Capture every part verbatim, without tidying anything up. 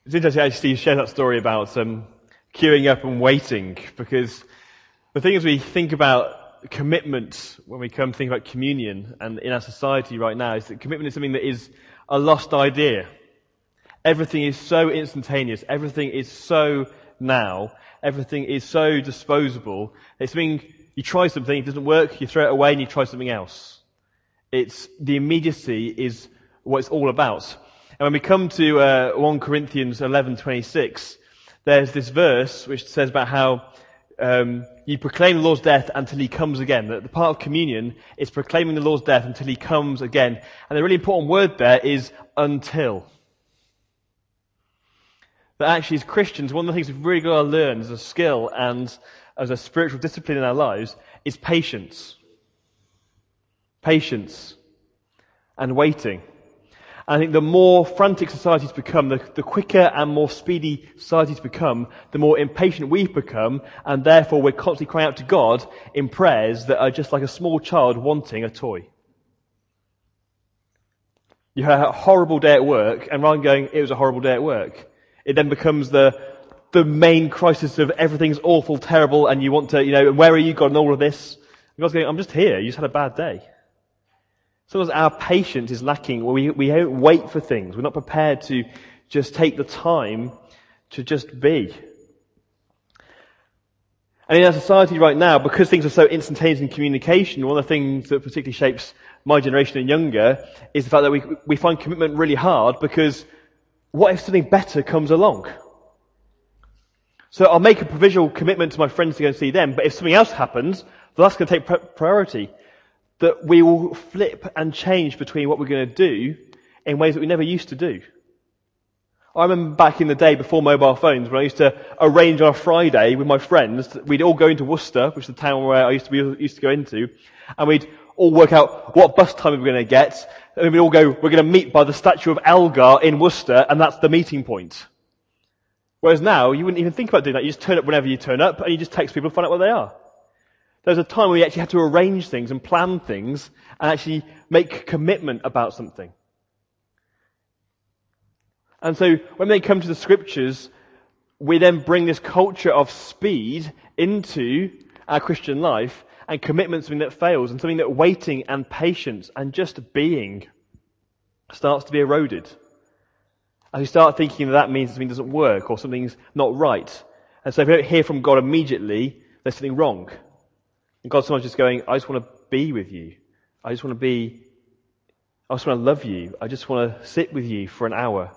It's interesting actually Steve shared that story about um, queuing up and waiting, because the thing is, we think about commitment when we come to think about communion, and in our society right now, is that commitment is something that is a lost idea. Everything is so instantaneous, everything is so now, everything is so disposable. It's something, you try something, it doesn't work, you throw it away and you try something else. It's, the immediacy is what it's all about. And when we come to uh, First Corinthians eleven twenty-six, there's this verse which says about how um, you proclaim the Lord's death until He comes again. That the part of communion is proclaiming the Lord's death until He comes again. And the really important word there is until. That actually, as Christians, one of the things we've really got to learn as a skill and as a spiritual discipline in our lives is patience. Patience and waiting. I think the more frantic societies become, the, the quicker and more speedy societies become, the more impatient we've become, and therefore we're constantly crying out to God in prayers that are just like a small child wanting a toy. You had a horrible day at work, and rather than going, it was a horrible day at work, it then becomes the the main crisis of everything's awful, terrible, and you want to, you know, where are you, God, and all of this? And God's going, I'm just here, you just had a bad day. Sometimes our patience is lacking. We, we don't wait for things. We're not prepared to just take the time to just be. And in our society right now, because things are so instantaneous in communication, one of the things that particularly shapes my generation and younger is the fact that we, we find commitment really hard, because what if something better comes along? So I'll make a provisional commitment to my friends to go and see them, but if something else happens, well, that's going to take priority. That we will flip and change between what we're going to do in ways that we never used to do. I remember back in the day before mobile phones, when I used to arrange on a Friday with my friends, we'd all go into Worcester, which is the town where I used to be, used to go into, and we'd all work out what bus time we were going to get, and we'd all go, we're going to meet by the statue of Elgar in Worcester, and that's the meeting point. Whereas now, you wouldn't even think about doing that. You just turn up whenever you turn up, and you just text people and find out where they are. There's a time where you actually have to arrange things and plan things and actually make commitment about something. And so when they come to the scriptures, we then bring this culture of speed into our Christian life, and commitment something that fails, and something that waiting and patience and just being starts to be eroded. And we start thinking that that means something doesn't work or something's not right. And so if we don't hear from God immediately, there's something wrong. And God's sometimes just going, I just want to be with you. I just want to be, I just want to love you. I just want to sit with you for an hour.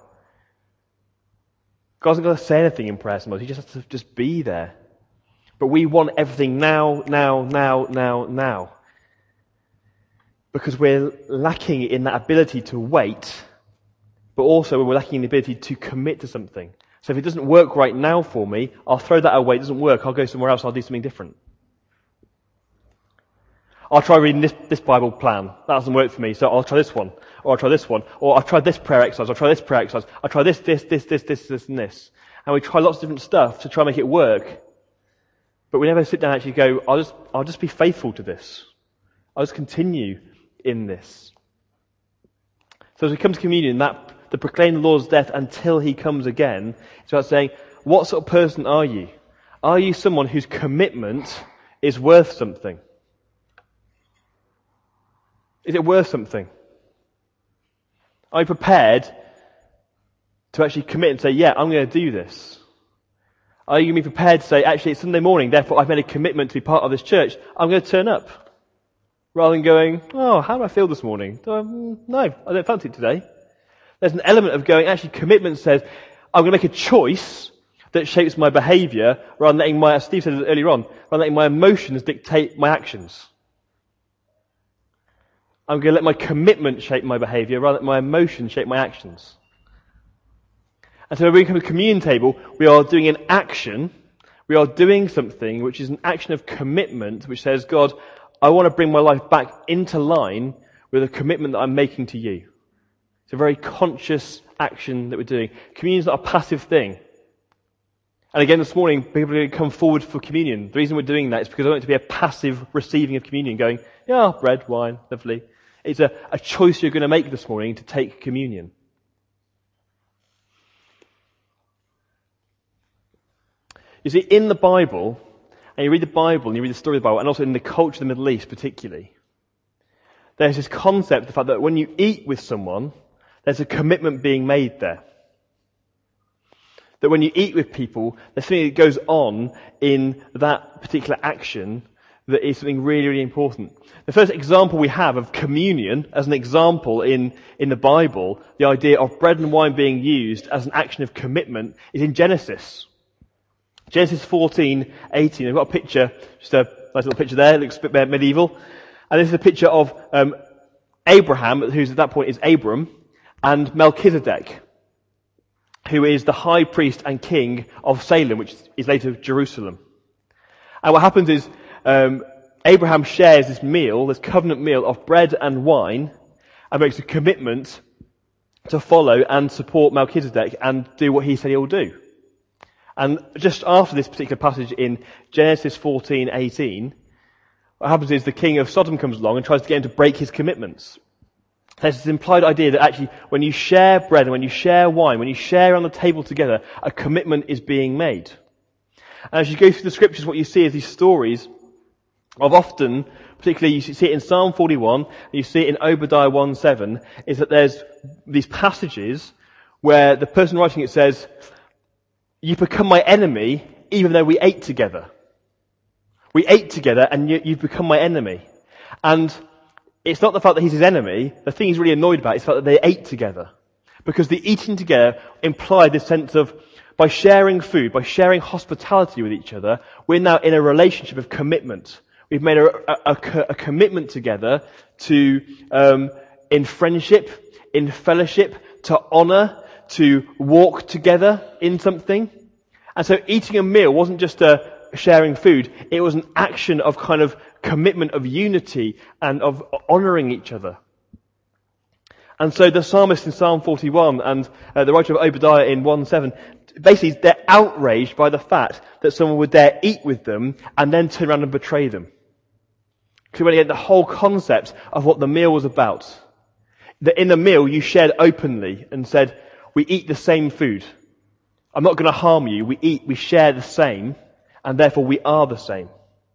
God hasn't got to say anything in prayer sometimes. He just has to just be there. But we want everything now, now, now, now, now. Because we're lacking in that ability to wait, but also we're lacking in the ability to commit to something. So if it doesn't work right now for me, I'll throw that away. It doesn't work. I'll go somewhere else. I'll do something different. I'll try reading this, this Bible plan. That doesn't work for me, so I'll try this one. Or I'll try this one. Or I'll try this prayer exercise. I'll try this prayer exercise. I'll try this, this, this, this, this, this, and this. And we try lots of different stuff to try and make it work. But we never sit down and actually go, I'll just, I'll just be faithful to this. I'll just continue in this. So as we come to communion, that, the proclaim the Lord's death until He comes again, it's about saying, what sort of person are you? Are you someone whose commitment is worth something? Is it worth something? Are you prepared to actually commit and say, yeah, I'm going to do this? Are you going to be prepared to say, actually, it's Sunday morning, therefore I've made a commitment to be part of this church. I'm going to turn up. Rather than going, oh, how do I feel this morning? Do I, no, I don't fancy it today. There's an element of going, actually, commitment says, I'm going to make a choice that shapes my behaviour, rather than letting my, as Steve said earlier on, rather than letting my emotions dictate my actions. I'm going to let my commitment shape my behaviour rather than my emotions shape my actions. And so when we come to the communion table, we are doing an action. We are doing something which is an action of commitment, which says, God, I want to bring my life back into line with a commitment that I'm making to you. It's a very conscious action that we're doing. Communion is not a passive thing. And again, this morning, people are going to come forward for communion. The reason we're doing that is because I want it to be a passive receiving of communion, going, yeah, bread, wine, lovely. It's a, a choice you're going to make this morning to take communion. You see, in the Bible, and you read the Bible, and you read the story of the Bible, and also in the culture of the Middle East particularly, there's this concept, the fact that when you eat with someone, there's a commitment being made there. That when you eat with people, there's something that goes on in that particular action that is something really, really important. The first example we have of communion, as an example in, in the Bible, the idea of bread and wine being used as an action of commitment, is in Genesis. Genesis fourteen eighteen. I've got a picture, just a nice little picture there, it looks a bit medieval. And this is a picture of um, Abraham, who's at that point is Abram, and Melchizedek, who is the high priest and king of Salem, which is later Jerusalem. And what happens is, um, Abraham shares this meal, this covenant meal of bread and wine, and makes a commitment to follow and support Melchizedek and do what he said he'll do. And just after this particular passage in Genesis fourteen eighteen, what happens is the king of Sodom comes along and tries to get him to break his commitments. There's this implied idea that actually when you share bread and when you share wine, when you share on the table together, a commitment is being made. And as you go through the scriptures, what you see is these stories of often, particularly you see it in Psalm forty-one, and you see it in Obadiah one seven, is that there's these passages where the person writing it says, you become my enemy even though we ate together. We ate together and you, you've become my enemy. And it's not the fact that he's his enemy. The thing he's really annoyed about is the fact that they ate together. Because the eating together implied this sense of, by sharing food, by sharing hospitality with each other, we're now in a relationship of commitment. We've made a, a, a, a commitment together to, um, in friendship, in fellowship, to honour, to walk together in something. And so eating a meal wasn't just a sharing food, it was an action of kind of commitment of unity and of honouring each other. And so the psalmist in Psalm forty-one and uh, the writer of Obadiah in one seven, basically they're outraged by the fact that someone would dare eat with them and then turn around and betray them. Because when you get the whole concept of what the meal was about, that in the meal you shared openly and said, we eat the same food. I'm not going to harm you. We eat, we share the same, and therefore we are the same.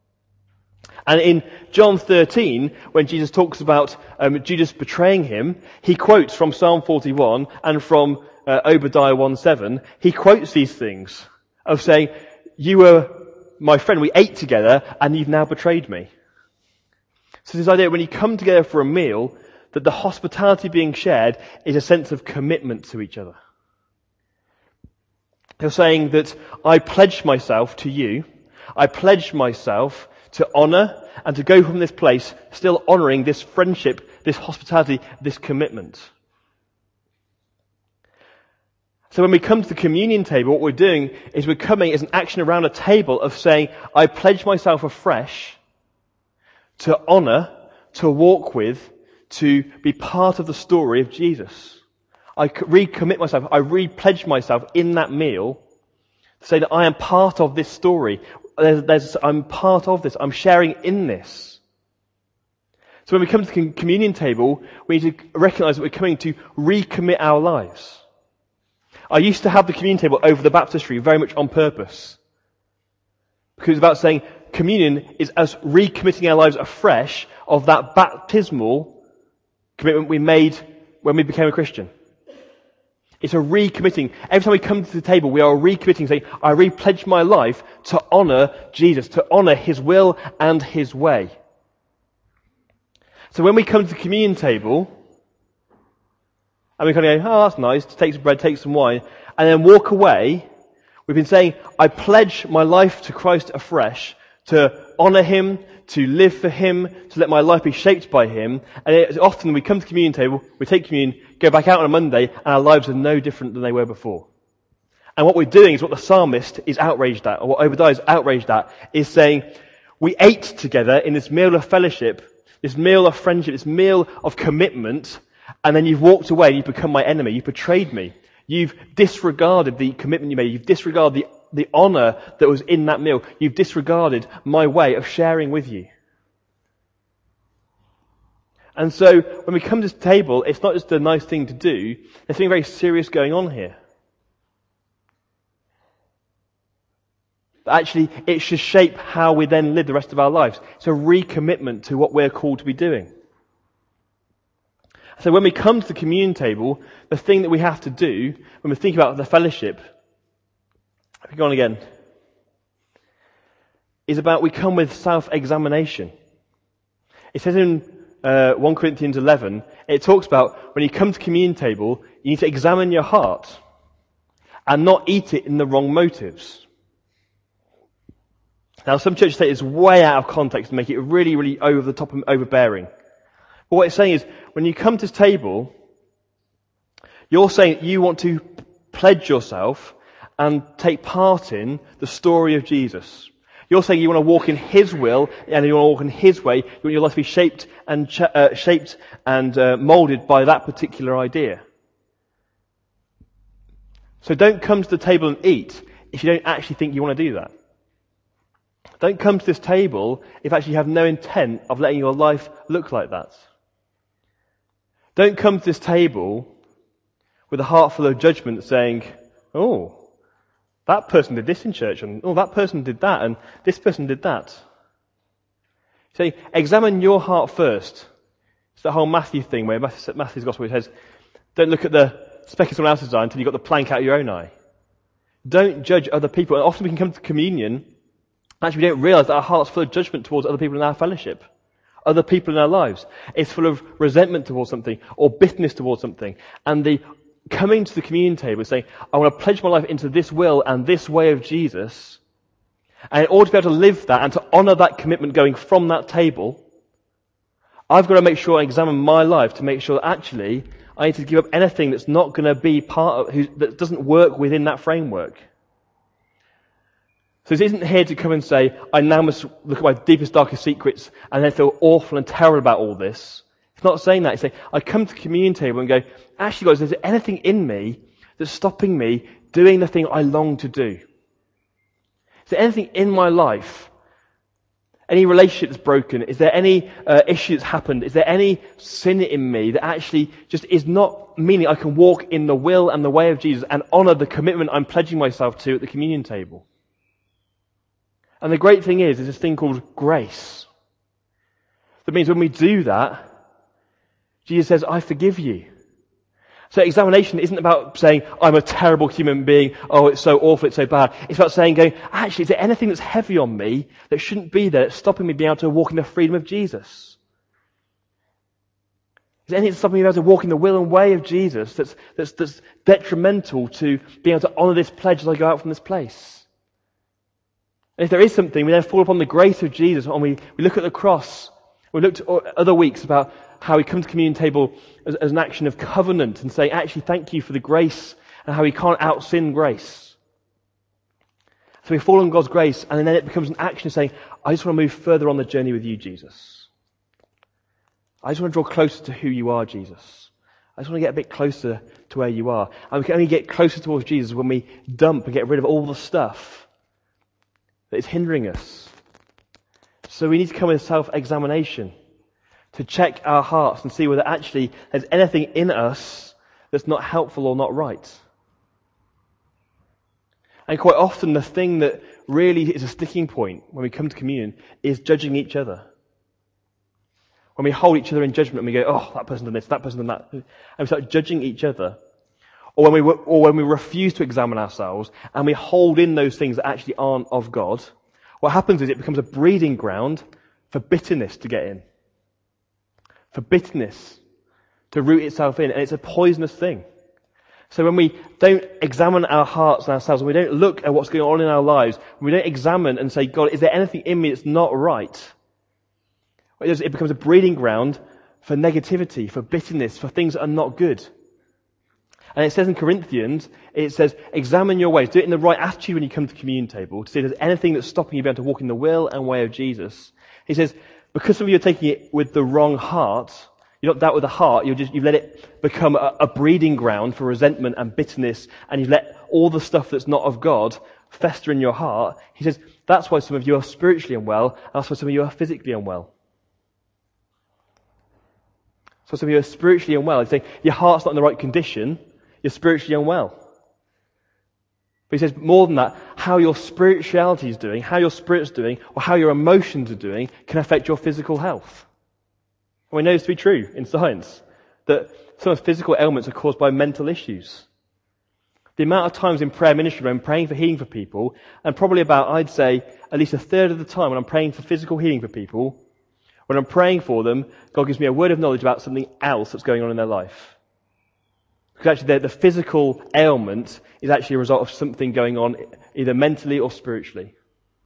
And in John thirteen, when Jesus talks about um, Judas betraying him, he quotes from Psalm forty-one and from uh, Obadiah one seven, he quotes these things of saying, you were my friend, we ate together, and you've now betrayed me. So this idea, when you come together for a meal, that the hospitality being shared is a sense of commitment to each other. They're saying that I pledge myself to you, I pledge myself to honour and to go from this place still honouring this friendship, this hospitality, this commitment. So when we come to the communion table, what we're doing is we're coming as an action around a table of saying, I pledge myself afresh to honour, to walk with, to be part of the story of Jesus. I recommit myself, I re-pledge myself in that meal to say that I am part of this story. There's, there's, I'm part of this. I'm sharing in this. So when we come to the communion table, we need to recognise that we're coming to recommit our lives. I used to have the communion table over the baptistry very much on purpose. Because it's about saying communion is us recommitting our lives afresh of that baptismal commitment we made when we became a Christian. It's a recommitting. Every time we come to the table, we are recommitting, saying, I re-pledge my life to honour Jesus, to honour His will and His way. So when we come to the communion table, and we kind of go, oh, that's nice, take some bread, take some wine, and then walk away, we've been saying, I pledge my life to Christ afresh, to honour Him, to live for Him, to let my life be shaped by Him. And it's often we come to the communion table, we take communion, go back out on a Monday, and our lives are no different than they were before. And what we're doing is what the psalmist is outraged at, or what Obadiah is outraged at, is saying, we ate together in this meal of fellowship, this meal of friendship, this meal of commitment, and then you've walked away and you've become my enemy. You've betrayed me. You've disregarded the commitment you made. You've disregarded the, the honour that was in that meal. You've disregarded my way of sharing with you. And so when we come to this table, it's not just a nice thing to do. There's something very serious going on here. But actually, it should shape how we then live the rest of our lives. It's a recommitment to what we're called to be doing. So when we come to the communion table, the thing that we have to do, when we think about the fellowship, if we go on again, is about we come with self-examination. It says in uh, First Corinthians eleven, it talks about when you come to communion table, you need to examine your heart and not eat it in the wrong motives. Now, some churches say it's way out of context and make it really, really over the top and overbearing. But what it's saying is, when you come to this table, you're saying that you want to pledge yourself and take part in the story of Jesus. You're saying you want to walk in His will and you want to walk in His way. You want your life to be shaped and ch- uh, shaped and uh, molded by that particular idea. So don't come to the table and eat if you don't actually think you want to do that. Don't come to this table if actually you have no intent of letting your life look like that. Don't come to this table with a heart full of judgment saying, oh, that person did this in church, and oh, that person did that, and this person did that. So examine your heart first. It's the whole Matthew thing where Matthew's gospel says, don't look at the speck in someone else's eye until you've got the plank out of your own eye. Don't judge other people. And often we can come to communion, actually we don't realise that our heart's full of judgment towards other people in our fellowship. Other people in our lives. It's full of resentment towards something or bitterness towards something. And the coming to the communion table is saying, I want to pledge my life into this will and this way of Jesus. And in order to be able to live that and to honour that commitment going from that table, I've got to make sure I examine my life to make sure that actually I need to give up anything that's not going to be part of, who, that doesn't work within that framework. So this isn't here to come and say, I now must look at my deepest, darkest secrets and then feel awful and terrible about all this. It's not saying that. It's saying, I come to the communion table and go, actually guys, is there anything in me that's stopping me doing the thing I long to do? Is there anything in my life, any relationship that's broken? Is there any uh, issue that's happened? Is there any sin in me that actually just is not meaning I can walk in the will and the way of Jesus and honour the commitment I'm pledging myself to at the communion table? And the great thing is, there's this thing called grace. That means when we do that, Jesus says, I forgive you. So examination isn't about saying, I'm a terrible human being, oh, it's so awful, it's so bad. It's about saying, going, actually, is there anything that's heavy on me that shouldn't be there, that's stopping me being able to walk in the freedom of Jesus? Is there anything that's stopping me being able to walk in the will and way of Jesus that's, that's, that's detrimental to being able to honour this pledge as I go out from this place? And if there is something, we then fall upon the grace of Jesus and we, we look at the cross. We looked at other weeks about how we come to the communion table as, as an action of covenant and say, actually, thank you for the grace and how we can't out-sin grace. So we fall on God's grace and then it becomes an action of saying, I just want to move further on the journey with you, Jesus. I just want to draw closer to who you are, Jesus. I just want to get a bit closer to where you are. And we can only get closer towards Jesus when we dump and get rid of all the stuff that is hindering us. So we need to come with self-examination to check our hearts and see whether actually there's anything in us that's not helpful or not right. And quite often the thing that really is a sticking point when we come to communion is judging each other. When we hold each other in judgment and we go, oh, that person done this, that person done that, and we start judging each other. Or when we or when we refuse to examine ourselves and we hold in those things that actually aren't of God, what happens is it becomes a breeding ground for bitterness to get in. For bitterness to root itself in, and it's a poisonous thing. So when we don't examine our hearts and ourselves, and we don't look at what's going on in our lives, when we don't examine and say, God, is there anything in me that's not right? It becomes a breeding ground for negativity, for bitterness, for things that are not good. And it says in Corinthians, it says, examine your ways. Do it in the right attitude when you come to the communion table to see if there's anything that's stopping you being able to walk in the will and way of Jesus. He says, because some of you are taking it with the wrong heart, you're not that with the heart, you're just, you've let it become a, a breeding ground for resentment and bitterness, and you've let all the stuff that's not of God fester in your heart. He says, that's why some of you are spiritually unwell, and that's why some of you are physically unwell. So some of you are spiritually unwell. He's saying, your heart's not in the right condition, you're spiritually unwell. But he says, more than that, how your spirituality is doing, how your spirit's doing, or how your emotions are doing can affect your physical health. And we know this to be true in science, that some physical ailments are caused by mental issues. The amount of times in prayer ministry when I'm praying for healing for people, and probably about, I'd say, at least a third of the time when I'm praying for physical healing for people, when I'm praying for them, God gives me a word of knowledge about something else that's going on in their life. Because actually the, the physical ailment is actually a result of something going on either mentally or spiritually.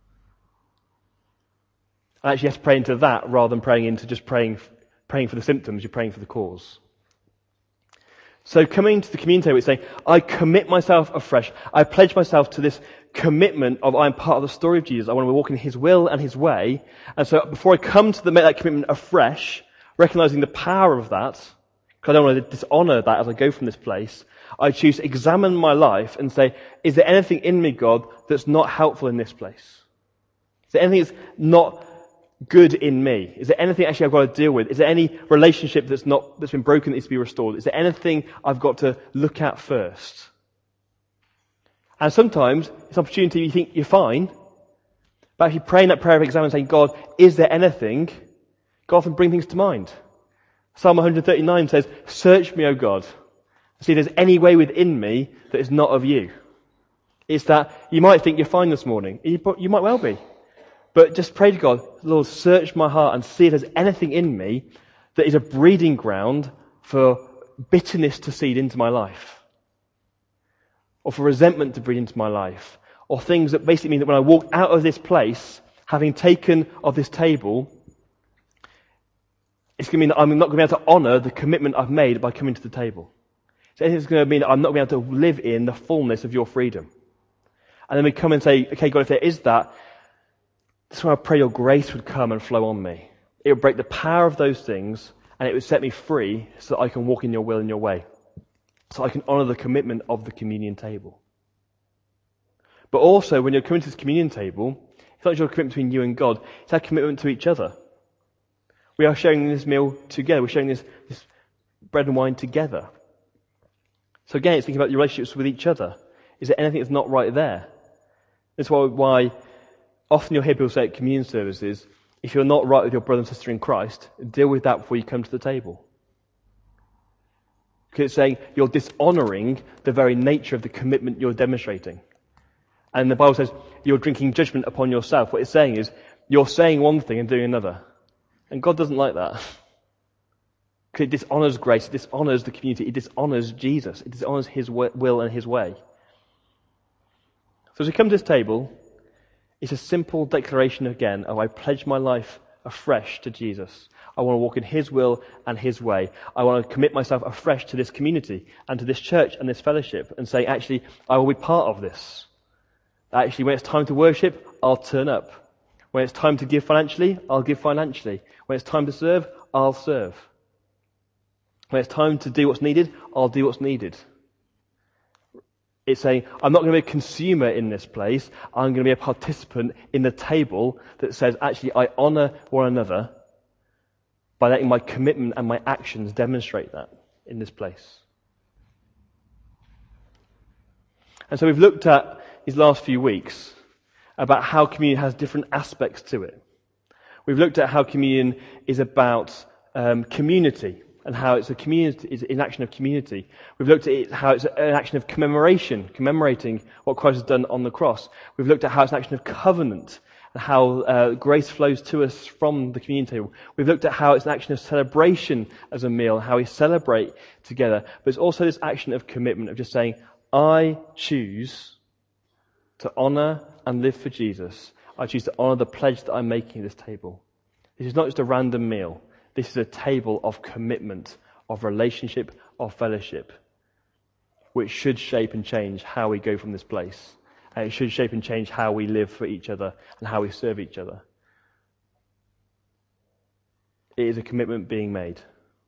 And actually you have to pray into that rather than praying into just praying, praying for the symptoms, you're praying for the cause. So coming to the communion table, it's saying, I commit myself afresh. I pledge myself to this commitment of I'm part of the story of Jesus. I want to walk in His will and His way. And so before I come to the, make that commitment afresh, recognizing the power of that, because I don't want to dishonour that as I go from this place, I choose to examine my life and say, is there anything in me, God, that's not helpful in this place? Is there anything that's not good in me? Is there anything actually I've got to deal with? Is there any relationship that's not, that's been broken that needs to be restored? Is there anything I've got to look at first? And sometimes it's an opportunity you think you're fine, but actually praying that prayer of examine and saying, God, is there anything? God often brings things to mind. Psalm one thirty-nine says, search me, O God, and see if there's any way within me that is not of you. It's that you might think you're fine this morning. You, you might well be. But just pray to God, Lord, search my heart and see if there's anything in me that is a breeding ground for bitterness to seed into my life. Or for resentment to breed into my life. Or things that basically mean that when I walk out of this place, having taken of this table, it's going to mean that I'm not going to be able to honour the commitment I've made by coming to the table. So it's going to mean that I'm not going to be able to live in the fullness of your freedom. And then we come and say, okay, God, if there is that, that's why I pray your grace would come and flow on me. It would break the power of those things and it would set me free so that I can walk in your will and your way. So I can honour the commitment of the communion table. But also, when you're coming to this communion table, it's not just a commitment between you and God, it's our commitment to each other. We are sharing this meal together. We're sharing this, this bread and wine together. So again, it's thinking about your relationships with each other. Is there anything that's not right there? That's why, why often you'll hear people say at communion services, if you're not right with your brother and sister in Christ, deal with that before you come to the table. Because it's saying you're dishonouring the very nature of the commitment you're demonstrating. And the Bible says you're drinking judgment upon yourself. What it's saying is you're saying one thing and doing another. And God doesn't like that. Because it dishonours grace, it dishonours the community, it dishonours Jesus, it dishonours His will and His way. So as we come to this table, it's a simple declaration again of I pledge my life afresh to Jesus. I want to walk in His will and His way. I want to commit myself afresh to this community and to this church and this fellowship and say, actually, I will be part of this. Actually, when it's time to worship, I'll turn up. When it's time to give financially, I'll give financially. When it's time to serve, I'll serve. When it's time to do what's needed, I'll do what's needed. It's saying, I'm not going to be a consumer in this place. I'm going to be a participant in the table that says, actually, I honour one another by letting my commitment and my actions demonstrate that in this place. And so we've looked at these last few weeks about how communion has different aspects to it. We've looked at how communion is about um, community and how it's a community, is an action of community. We've looked at it, how it's an action of commemoration, commemorating what Christ has done on the cross. We've looked at how it's an action of covenant and how uh, grace flows to us from the communion table. We've looked at how it's an action of celebration as a meal, how we celebrate together. But it's also this action of commitment, of just saying, I choose to honour and live for Jesus. I choose to honour the pledge that I'm making at this table. This is not just a random meal. This is a table of commitment, of relationship, of fellowship, which should shape and change how we go from this place. And it should shape and change how we live for each other and how we serve each other. It is a commitment being made.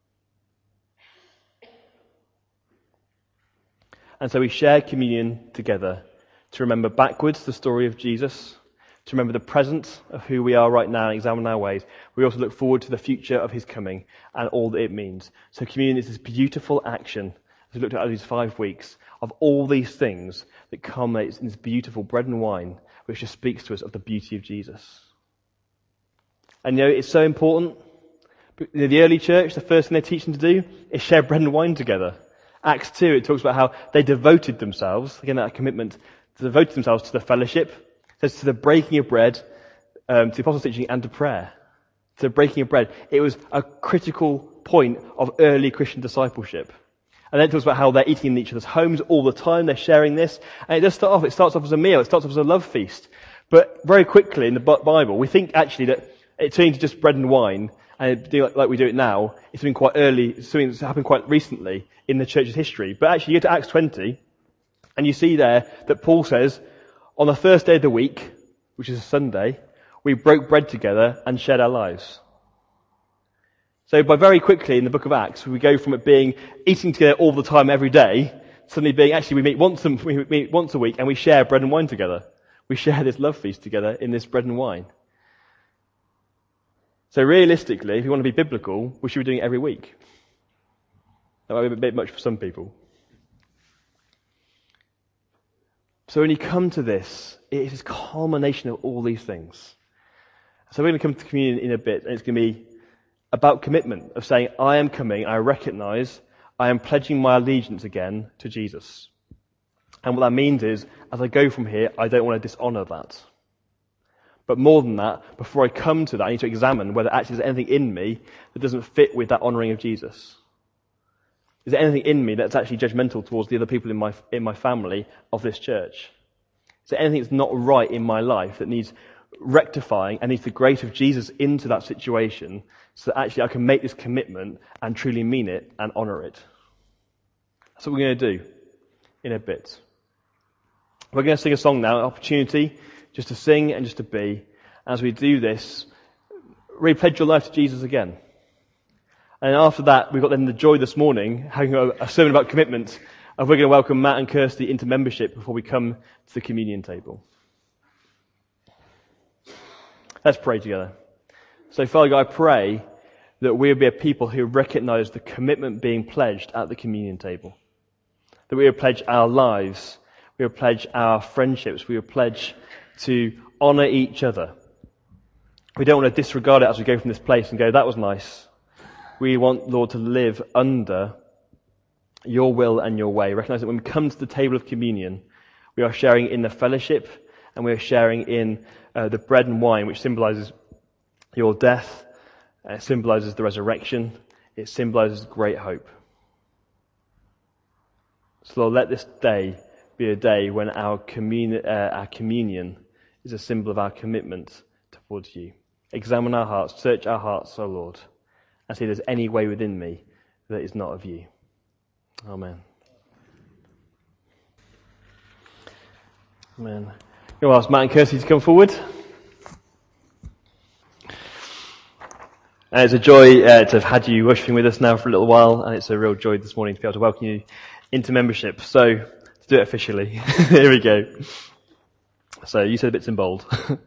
And so we share communion together to remember backwards the story of Jesus, to remember the present of who we are right now and examine our ways. We also look forward to the future of His coming and all that it means. So communion is this beautiful action, as we looked at these five weeks, of all these things that culminates in this beautiful bread and wine, which just speaks to us of the beauty of Jesus. And you know, it's so important. In the early church, the first thing they teach them to do is share bread and wine together. Acts two, it talks about how they devoted themselves, again that commitment, to devote themselves to the fellowship, it says to the breaking of bread, um, to the apostles' teaching and to prayer. To the breaking of bread. It was a critical point of early Christian discipleship. And then it talks about how they're eating in each other's homes all the time, they're sharing this, and it does start off, it starts off as a meal, it starts off as a love feast. But very quickly in the Bible, we think actually that it turns to just bread and wine, and like we do it now, it's been quite early, it's something that's happened quite recently in the church's history. But actually, you go to Acts twenty, and you see there that Paul says, on the first day of the week, which is a Sunday, we broke bread together and shared our lives. So by very quickly in the book of Acts, we go from it being eating together all the time every day, suddenly being actually we meet once a, we meet once a week and we share bread and wine together. We share this love feast together in this bread and wine. So realistically, if you want to be biblical, we should be doing it every week. That might be a bit much for some people. So when you come to this, it is this culmination of all these things. So we're going to come to communion in a bit, and it's going to be about commitment, of saying, I am coming, I recognise, I am pledging my allegiance again to Jesus. And what that means is, as I go from here, I don't want to dishonour that. But more than that, before I come to that, I need to examine whether actually there's anything in me that doesn't fit with that honouring of Jesus. Is there anything in me that's actually judgmental towards the other people in my in my family of this church? Is there anything that's not right in my life that needs rectifying and needs the grace of Jesus into that situation so that actually I can make this commitment and truly mean it and honour it? That's what we're going to do in a bit. We're going to sing a song now, an opportunity just to sing and just to be. As we do this, really pledge your life to Jesus again. And after that, we've got then the joy this morning, having a, a sermon about commitment, of we're going to welcome Matt and Kirsty into membership before we come to the communion table. Let's pray together. So Father God, I pray that we'll be a people who recognise the commitment being pledged at the communion table. That we will pledge our lives, we will pledge our friendships, we will pledge to honour each other. We don't want to disregard it as we go from this place and go, that was nice. We want, Lord, to live under your will and your way. Recognise that when we come to the table of communion, we are sharing in the fellowship and we are sharing in uh, the bread and wine, which symbolises your death, uh, it symbolises the resurrection, it symbolises great hope. So Lord, let this day be a day when our, commun- uh, our communion is a symbol of our commitment towards you. Examine our hearts, search our hearts, O Lord, and see if there's any way within me that is not of you. Amen. Amen. I'm going to ask Matt and Kirsty to come forward. And it's a joy uh, to have had you worshiping with us now for a little while, and it's a real joy this morning to be able to welcome you into membership. So, to do it officially, here we go. So, you said bits in bold.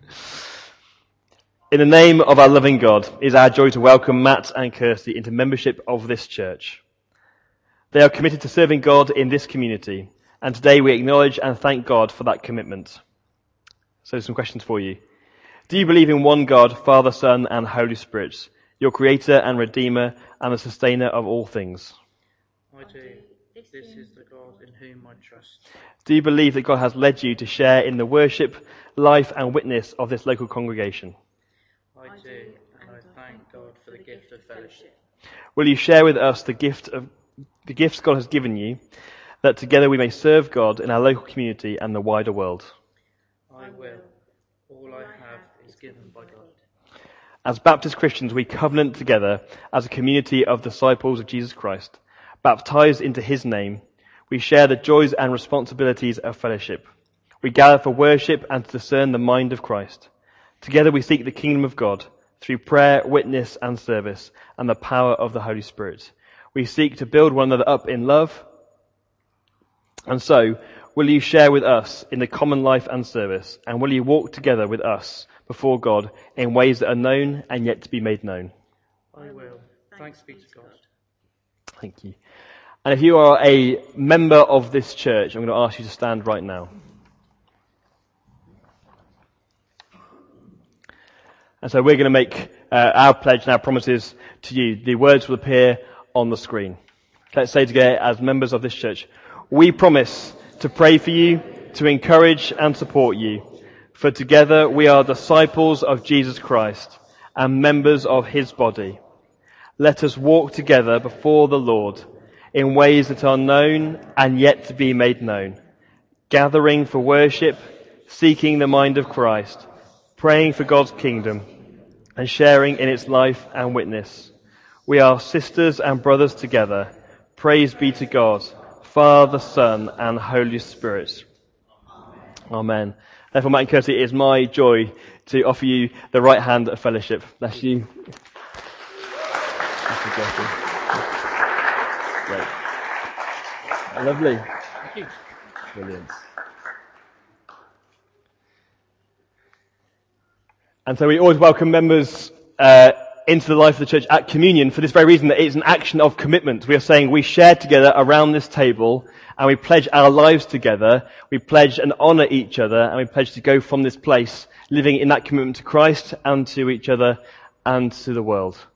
In the name of our loving God, it is our joy to welcome Matt and Kirsty into membership of this church. They are committed to serving God in this community, and today we acknowledge and thank God for that commitment. So some questions for you. Do you believe in one God, Father, Son, and Holy Spirit, your Creator and Redeemer, and the Sustainer of all things? I do. This is the God in whom I trust. Do you believe that God has led you to share in the worship, life, and witness of this local congregation? I do, and I thank God for the gift of fellowship. Will you share with us the gift of the gifts God has given you, that together we may serve God in our local community and the wider world? I will. All I have is given by God. As Baptist Christians, we covenant together as a community of disciples of Jesus Christ, baptized into his name. We share the joys and responsibilities of fellowship. We gather for worship and to discern the mind of Christ. Together we seek the kingdom of God through prayer, witness, and service, and the power of the Holy Spirit. We seek to build one another up in love. And so, will you share with us in the common life and service, and will you walk together with us before God in ways that are known and yet to be made known? I will. Thanks be to God. Thank you. And if you are a member of this church, I'm going to ask you to stand right now. And so we're going to make uh, our pledge and our promises to you. The words will appear on the screen. Let's say together, as members of this church, we promise to pray for you, to encourage and support you, for together we are disciples of Jesus Christ and members of his body. Let us walk together before the Lord in ways that are known and yet to be made known, gathering for worship, seeking the mind of Christ, praying for God's kingdom, and sharing in its life and witness. We are sisters and brothers together. Praise be to God, Father, Son, and Holy Spirit. Amen. Therefore, Matt and Kirsty, it is my joy to offer you the right hand of fellowship. Bless you. Great. Lovely. Thank you. Brilliant. And so we always welcome members uh, into the life of the church at communion for this very reason, that it's an action of commitment. We are saying we share together around this table and we pledge our lives together, we pledge and honour each other, and we pledge to go from this place living in that commitment to Christ and to each other and to the world.